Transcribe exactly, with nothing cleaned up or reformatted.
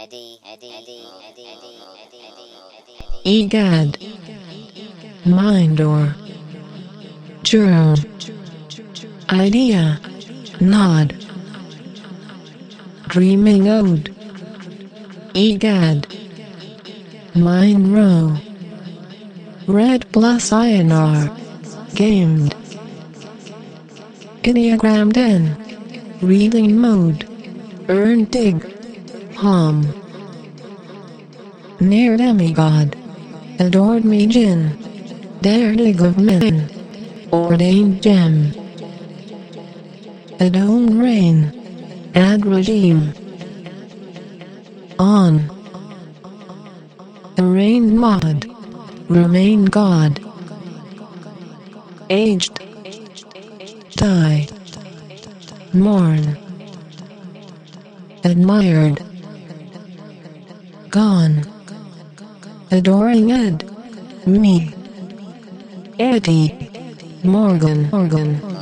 Egad, Mindor, Juro, Idea, Nod, Dreaming Ode, Egad, Mind Row, Red plus I N R, Gamed, Ideogram Den, Reading Mode, Earn Dig, Hom, Near Demigod, Adored Me Jin, Daredig of Men, Ordained Gem, Adone Rain, Ad Regime, On, Arraigned Mod, Remain God, Aged, Die, Mourn, Admired, Gone, Adoring Ed, Me, Eddie, Morgan, Morgan.